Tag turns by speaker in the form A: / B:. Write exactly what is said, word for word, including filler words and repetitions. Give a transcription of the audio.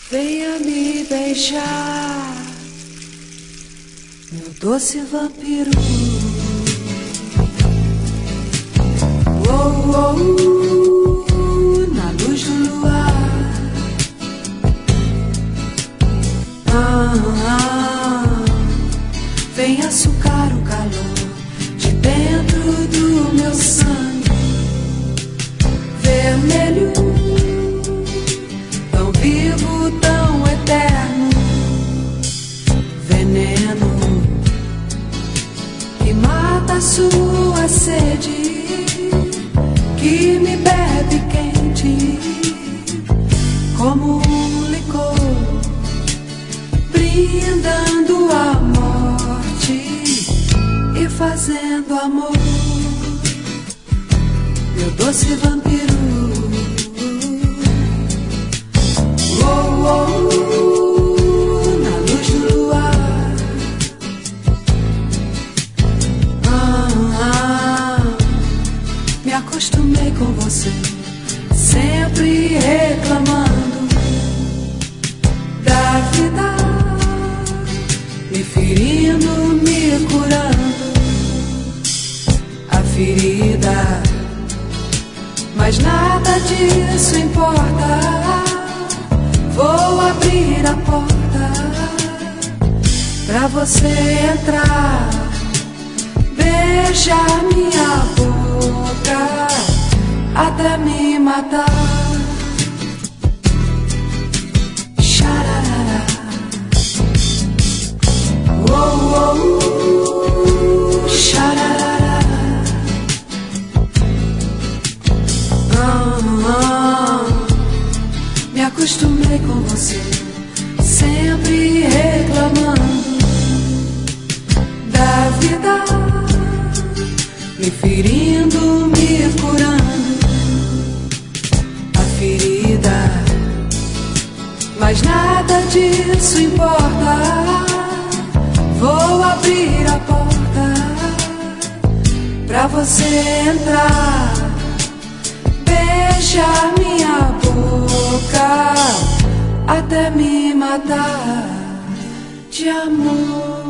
A: Venha me beijar, meu doce vampiro. Oh, oh, oh, na luz do luar. Ah, ah, vem açucar o calor de dentro do meu sangue vermelho, tão vivo, tão eterno, veneno que mata a sua sede, que me bebe quente como um licor, brindando a morte e fazendo amor. Meu doce vampiro. Oh, oh, oh, na luz do luar. Ah, ah, me acostumei com você, sempre reclamando da vida, me ferindo, me curando a ferida. Mas nada disso importa. Vou abrir a porta pra você entrar, beijar minha boca até me matar. Xararara. Oh, oh, oh, xararara. Me acostumei com você, sempre reclamando da vida, me ferindo, me curando a ferida. Mas nada disso importa. Vou abrir a porta pra você entrar, beijar minha boca até me matar de amor.